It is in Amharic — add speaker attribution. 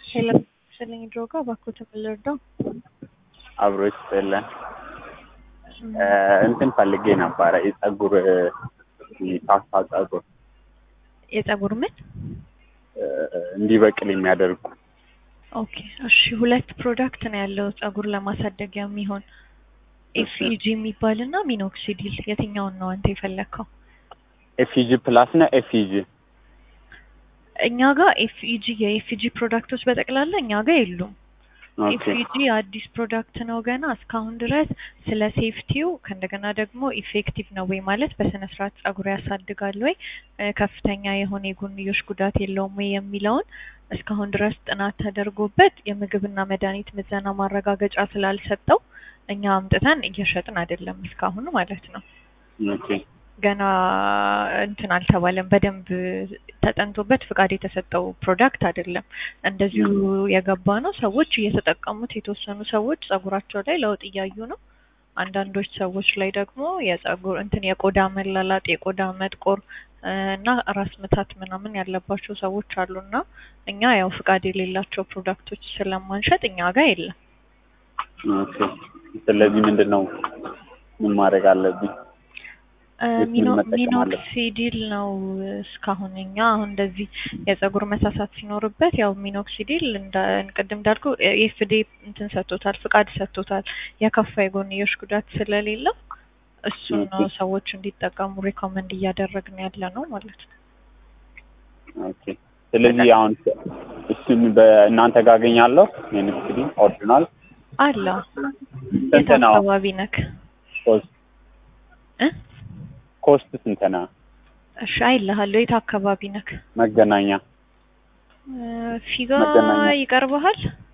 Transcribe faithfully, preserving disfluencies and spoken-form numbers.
Speaker 1: ሄሎ ስለኝ ድሮጋ ባኩት ምልርዳው
Speaker 2: አብሮች ስለ እንትን ፈልጌ ነበር የፀጉር ታፋ ፀጉር
Speaker 1: የፀጉር ምን
Speaker 2: እንዲበቅል የሚያደርጉ
Speaker 1: ኦኬ እሺ ሁለት ፕሮዳክት ነው ያለው ፀጉር ለማሳደጊያ የሚሆን ኤፍኢጂ የሚባልና ሚኖክሲዲል የትኛውን ነው አንተ የፈለከው?
Speaker 2: ኤፍኢጂ ፕላስ እና ኤፍኢጂ
Speaker 1: እኛ ጋር ኤፍኢጂ የኤፍኢጂ ፕሮዳክቶች በጠቅላላ እኛ ጋር የሉም። ኤፍኢጂ አዲስ ፕሮዳክት ነው ገና እስካሁን ድረስ ስለ ሴፍቲው ከእንደገና ደግሞ ኢፌክቲቭ ነው ወይ ማለት በስነ ስርዓት ፀጉር ያሳድጋል ወይ ከፍተኛ የሆነ የጎንዮሽ ጉዳት የለውም ወይ የሚለውን እስካሁን ድረስ ጥናት ተደርጎበት የምግብና መድኃኒት ምዘና ማረጋገጫ ስላልሰጠው እኛ አምጥተን እየሸጥን አይደለም እስካሁን ማለት ነው።
Speaker 2: ኦኬ
Speaker 1: ገና እንትን አልተባለም በደንብ ተጠንቶበት ፍቃድ የተሰጠው ፕሮዳክት አይደለም። እንደዚሁ የገባ ነው ሰዎች እየተጠቀሙት የተወሰኑ ሰዎች ፀጉራቸው ላይ ለውጥ እያዩ ነው። አንዳንዶች ሰዎች ላይ ደግሞ የፀጉር እንትን የቆዳ መላላጥ የቆዳ መጥቆር እና ራስ ምታት ምናምን ያለባቸው ሰዎች አሉና እኛ ያው ፍቃድ የሌላቸው ፕሮዳክቶች ስለማንሸጥ እኛ ጋር የለም።
Speaker 2: ኦኬ ስለዚህ ምንድነው ምን ማድረግ አለብኝ?
Speaker 1: ሚኖክሲዲል ነው እስካሁን እኛ አሁን እንደዚህ የፀጉር መሳሳት ሲኖርበት ያው ሚኖክሲዲል እንደ እንቅድም እንዳልኩ ኤፍዲ እንትን ሰጥቶታል ፍቃድ ሰጥቶታል የከፋ የጎንዮሽ ጉዳት ስለሌለው እሱን ነው ሰዎች እንዲጠቀሙ ሪኮመንድ እያደረግን ያለ ነው ማለት ነው።
Speaker 2: ኦኬ ስለዚህ አሁን እሱን በእናንተ ጋር አገኛለሁ ሚኖክሲዲል ኦሪጂናል
Speaker 1: አለ የት አካባቢ ነክ?
Speaker 2: ኮስት
Speaker 1: እ
Speaker 2: ኮስት ስንት ነው?
Speaker 1: እሺ አይልሃለሁ የት አካባቢ ነክ?
Speaker 2: መገናኛ
Speaker 1: ፊጋ ይቀርብሃል?